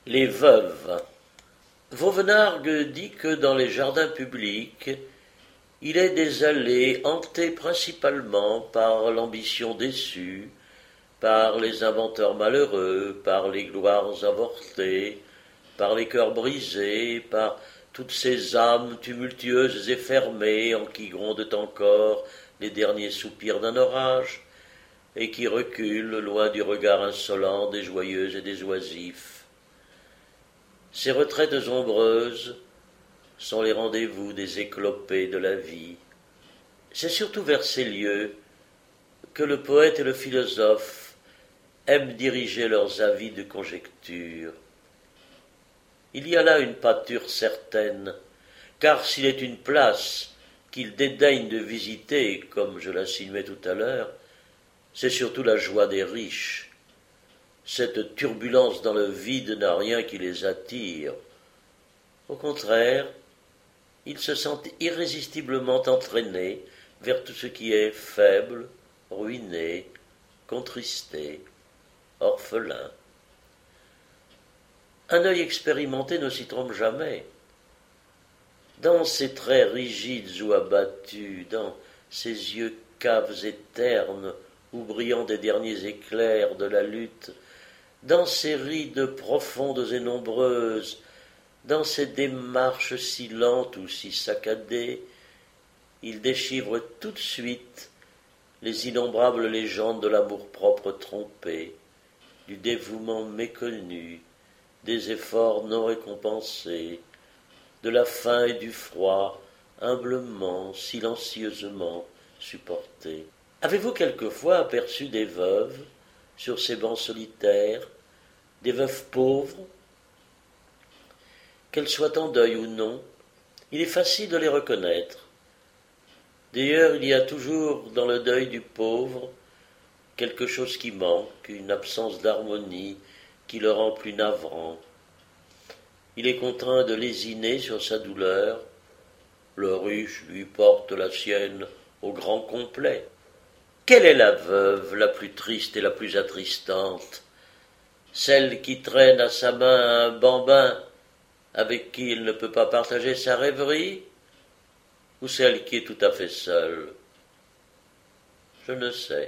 Les veuves. Vauvenargues dit que dans les jardins publics, il est des allées hantées principalement par l'ambition déçue, par les inventeurs malheureux, par les gloires avortées, par les cœurs brisés, par toutes ces âmes tumultueuses et fermées en qui grondent encore les derniers soupirs d'un orage, et qui reculent loin du regard insolent des joyeux et des oisifs. Ces retraites ombreuses sont les rendez-vous des éclopés de la vie. C'est surtout vers ces lieux que le poète et le philosophe aiment diriger leurs avis de conjecture. Il y a là une pâture certaine, car s'il est une place qu'il dédaigne de visiter, comme je l'insinuais tout à l'heure, c'est surtout la joie des riches. Cette turbulence dans le vide n'a rien qui les attire. Au contraire, ils se sentent irrésistiblement entraînés vers tout ce qui est faible, ruiné, contristé, orphelin. Un œil expérimenté ne s'y trompe jamais. Dans ces traits rigides ou abattus, dans ces yeux caves et ternes ou brillant des derniers éclairs de la lutte, dans ces rides profondes et nombreuses, dans ces démarches si lentes ou si saccadées, il déchiffre tout de suite les innombrables légendes de l'amour-propre trompé, du dévouement méconnu, des efforts non récompensés, de la faim et du froid, humblement, silencieusement supportés. Avez-vous quelquefois aperçu des veuves sur ces bancs solitaires, des veuves pauvres? Qu'elles soient en deuil ou non, il est facile de les reconnaître. D'ailleurs, il y a toujours dans le deuil du pauvre quelque chose qui manque, une absence d'harmonie qui le rend plus navrant. Il est contraint de lésiner sur sa douleur. Le riche lui porte la sienne au grand complet. Quelle est la veuve la plus triste et la plus attristante? Celle qui traîne à sa main un bambin avec qui il ne peut pas partager sa rêverie, ou celle qui est tout à fait seule? Je ne sais.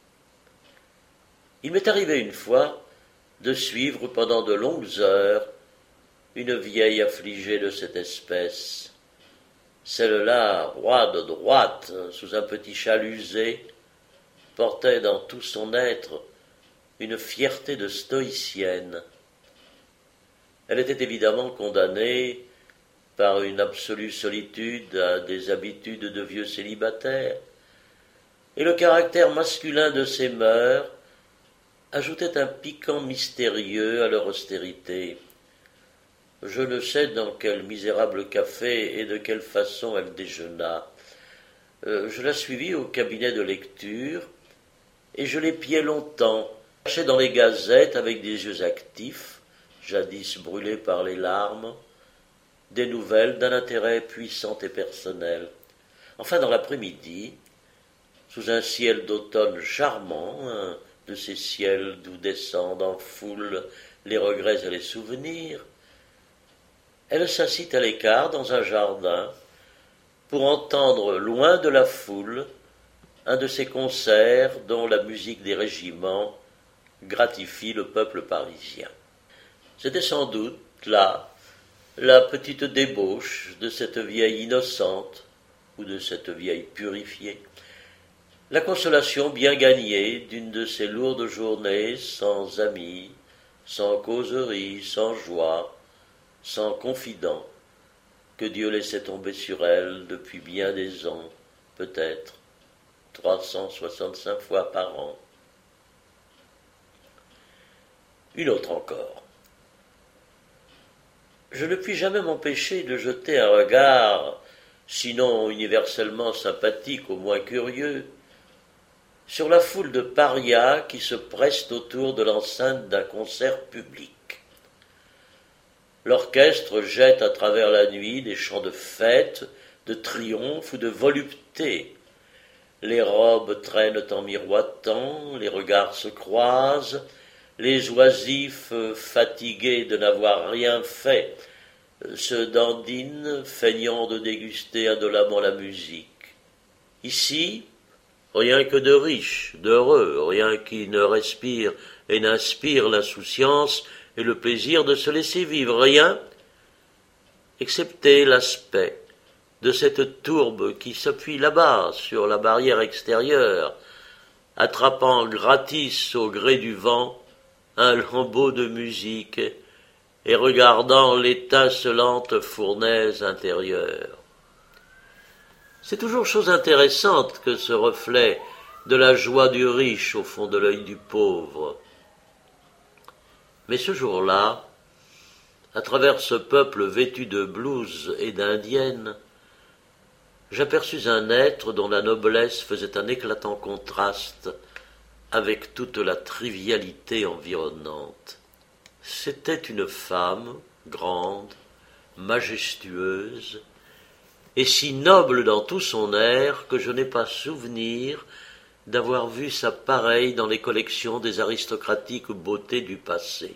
Il m'est arrivé une fois de suivre pendant de longues heures une vieille affligée de cette espèce. Celle-là, roide droite, sous un petit châle usé, portait dans tout son être une fierté de stoïcienne. Elle était évidemment condamnée par une absolue solitude à des habitudes de vieux célibataire, et le caractère masculin de ses mœurs ajoutait un piquant mystérieux à leur austérité. Je ne sais dans quel misérable café et de quelle façon elle déjeuna. Je la suivis au cabinet de lecture, et je l'épiai longtemps, cherchais dans les gazettes avec des yeux actifs, jadis brûlés par les larmes, des nouvelles d'un intérêt puissant et personnel. Enfin, dans l'après-midi, sous un ciel d'automne charmant, de ces ciels d'où descendent en foule les regrets et les souvenirs, elle s'assit à l'écart dans un jardin pour entendre, loin de la foule, un de ces concerts dont la musique des régiments gratifie le peuple parisien. C'était sans doute là la petite débauche de cette vieille innocente ou de cette vieille purifiée, la consolation bien gagnée d'une de ces lourdes journées sans amis, sans causerie, sans joie, sans confident, que Dieu laissait tomber sur elle depuis bien des ans, peut-être 365 fois par an. Une autre encore. Je ne puis jamais m'empêcher de jeter un regard, sinon universellement sympathique, au moins curieux, sur la foule de parias qui se pressent autour de l'enceinte d'un concert public. L'orchestre jette à travers la nuit des chants de fête, de triomphe ou de volupté. Les robes traînent en miroitant, les regards se croisent, les oisifs fatigués de n'avoir rien fait se dandinent, feignant de déguster indolemment la musique. Ici, rien que de riches, d'heureux, rien qui ne respire et n'inspire l'insouciance et le plaisir de se laisser vivre, rien, excepté l'aspect de cette tourbe qui s'appuie là-bas sur la barrière extérieure, attrapant gratis au gré du vent un lambeau de musique et regardant l'étincelante fournaise intérieure. C'est toujours chose intéressante que ce reflet de la joie du riche au fond de l'œil du pauvre. Mais ce jour-là, à travers ce peuple vêtu de blouses et d'indiennes, j'aperçus un être dont la noblesse faisait un éclatant contraste avec toute la trivialité environnante. C'était une femme grande, majestueuse, et si noble dans tout son air que je n'ai pas souvenir d'avoir vu sa pareille dans les collections des aristocratiques beautés du passé.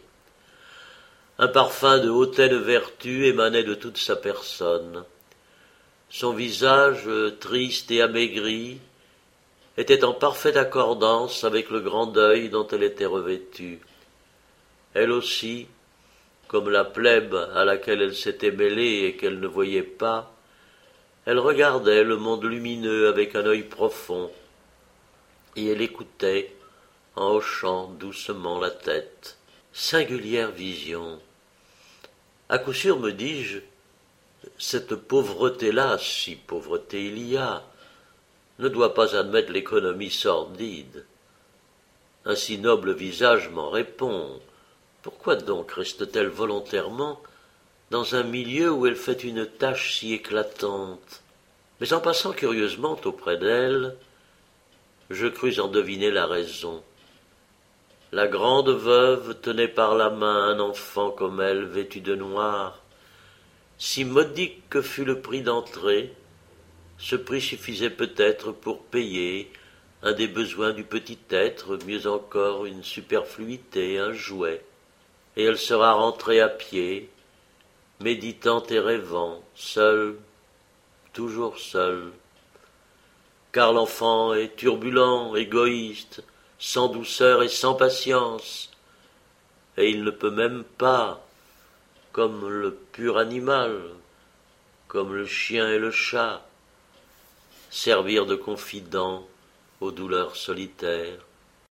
Un parfum de hautaine vertu émanait de toute sa personne. Son visage, triste et amaigri, était en parfaite accordance avec le grand deuil dont elle était revêtue. Elle aussi, comme la plèbe à laquelle elle s'était mêlée et qu'elle ne voyait pas, elle regardait le monde lumineux avec un œil profond, et elle écoutait en hochant doucement la tête. Singulière vision. À coup sûr, me dis-je, cette pauvreté-là, si pauvreté il y a, ne doit pas admettre l'économie sordide. Un si noble visage m'en répond. Pourquoi donc reste-t-elle volontairement dans un milieu où elle fait une tâche si éclatante? Mais en passant curieusement auprès d'elle, je crus en deviner la raison. La grande veuve tenait par la main un enfant comme elle, vêtu de noir. Si modique que fût le prix d'entrée, ce prix suffisait peut-être pour payer un des besoins du petit être, mieux encore une superfluité, un jouet. Et elle sera rentrée à pied, méditant et rêvant, seule, toujours seule. Car l'enfant est turbulent, égoïste, sans douceur et sans patience, et il ne peut même pas, comme le pur animal, comme le chien et le chat, servir de confident aux douleurs solitaires.